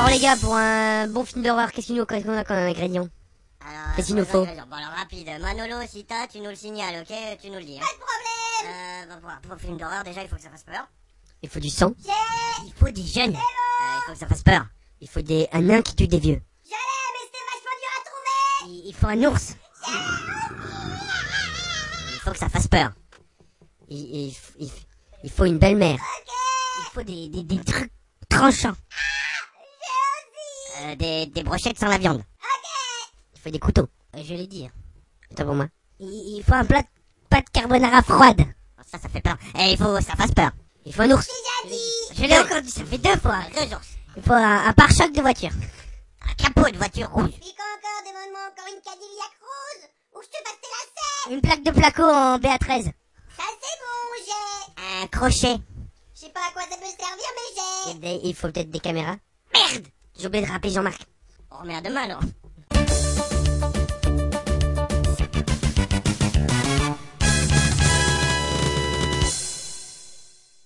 Alors les gars, pour un bon film d'horreur, qu'est-ce qu'on a comme ingrédient? Alors, Qu'est-ce qu'il nous faut? bon, alors rapide, Manolo, si t'as, tu nous le signales, ok? Tu nous le dis. Hein. Pas de problème. Pour un film d'horreur, déjà, il faut que ça fasse peur. Il faut du sang. Il faut des jeunes. Il faut que ça fasse peur. Il faut un nain qui tue des vieux. J'allais, mais c'était vachement dur à trouver. Il faut un ours. Il faut que ça fasse peur. Il faut une belle-mère. Il faut des trucs tranchants. Des brochettes sans la viande. Il faut des couteaux. Je l'ai dit. Hein. Attends pour moi. Il faut un plat de carbonara froide. Ça fait peur. Et il faut que ça fasse peur. Il faut un ours. J'ai déjà dit. Je l'ai encore dit, ça fait 2 fois. 2 ours. Il faut un pare-choc de voiture. Un capot de voiture rouge. Puis quand encore, demande-moi encore une Cadillac rose. Ou je te passe tes lacets. Une plaque de placo en BA13. Ça c'est bon, j'ai. Un crochet. Je sais pas à quoi ça peut servir, mais j'ai. Il faut peut-être des caméras. Merde. J'ai oublié de rappeler Jean-Marc. On remet à demain alors.